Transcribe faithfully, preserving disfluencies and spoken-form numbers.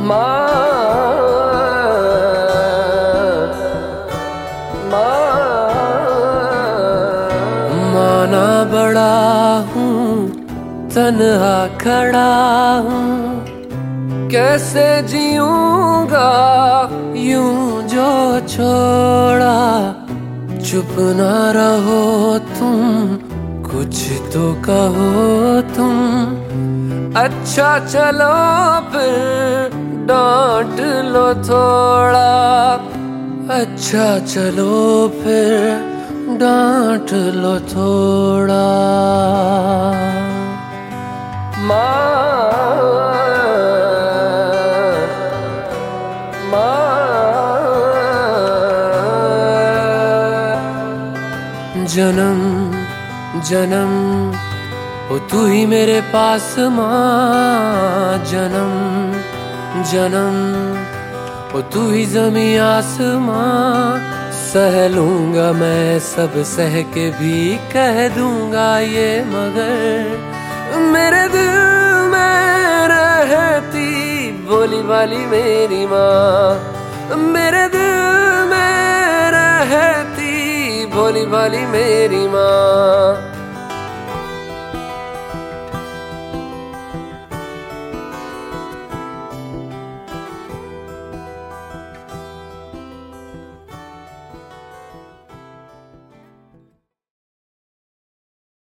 माँ माना बड़ा हूँ, तन्हा खड़ा हूँ, कैसे जीऊंगा यूं जो छोड़ा। चुप ना रहो तुम, कुछ तो कहो तुम, अच्छा चलो फिर डांट लो थोड़ा। अच्छा चलो फिर डांट लो थोड़ा। माँ जन्म जन्म ओ तू ही मेरे पास माँ। जन्म जन्म ओ तू ही ज़मीं आसमां। सह लूंगा मैं सब सह के भी कह दूंगा ये मगर मेरे दिल में रहती भोली भाली मेरी माँ। मेरे दिल में रहती भोली भाली मेरी माँ।